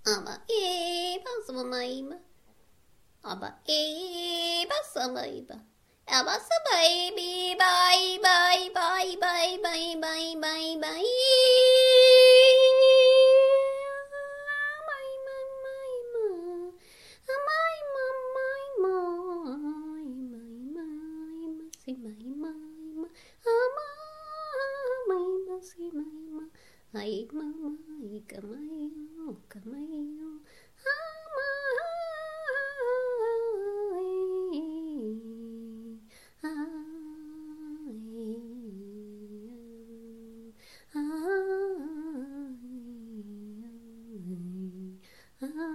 Ama basmayma. Ama basmayma. Ama baby, bye, bye, bye, bye, bye, bye, bye, bye. Ai mamãe, camayo, camayo, amai, ai, ai, ai, ai.